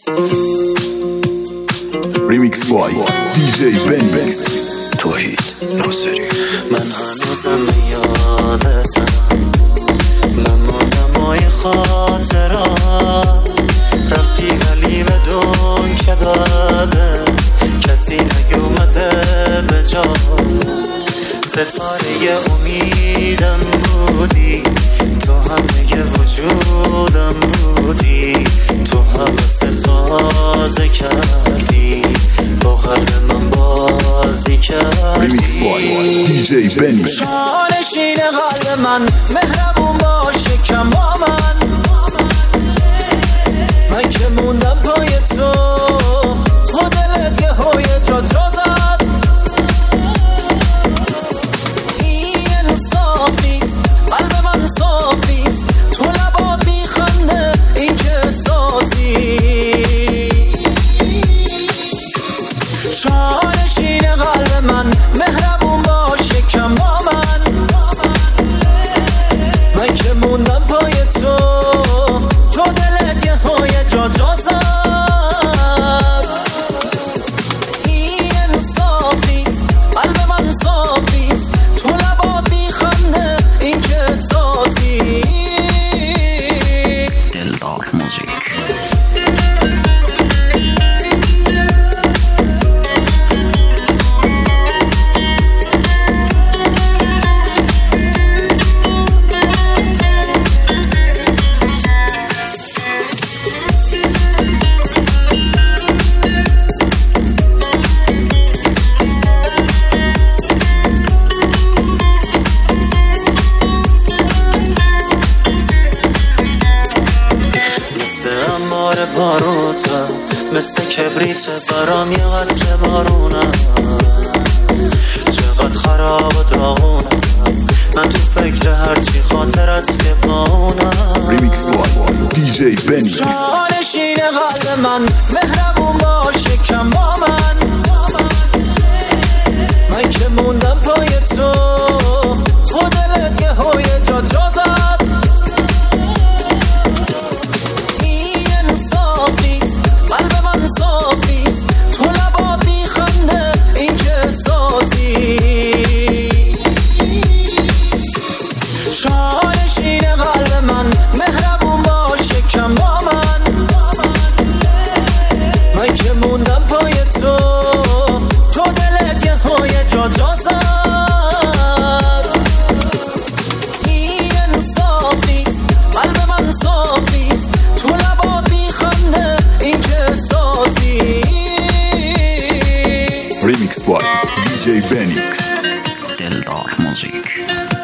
ریمیکس بای دیجی بنیکس توحید ناصری. من هنوزم یادتم، من مادمای خاطرات، رفتی ولی بدون که بعده کسی نیومده به جات. ستاره امیدم بودی، تو همه وجودم بودی، تو حوث تازه کردی، با قلب من بازی کردی. ریمیکس بای دیجی بنیکس. شانشین قلب من، مهربون باشه کم با من که موندم پای تو دلت یه های جا زد. این انصاف نیست، قلب من صاف نیست، تو لبات بیخنده این که احساس نیست. شانشین قلب من، مهربون باشه کم با من که موندم پای تو دلت یه های جا زد. این انصاف نیست، قلب من صاف نیست، تو لبات بیخنده این که احساس نیست. دلدار موزیک. انبار باروتم، مثل کبریت برام یه قطره بارونم. چقدر خراب و داغونم، من تو فکر هرچی خاطر از که باونم. ریمیکس بای دیجی بنیکس. شانشین قلب من، مهربون باشه کم با من که موندم پای تو دلت یه های جا زد. شانشین قلب من، مهربون باشه کم با من که موندم پای تو دلت یه های جا زد. این انصاف نیست، قلب من صاف نیست، تو لبات بیخنده این که احساس نیست. ریمیکس بای دیجی بنیکس. دلدار موزیک.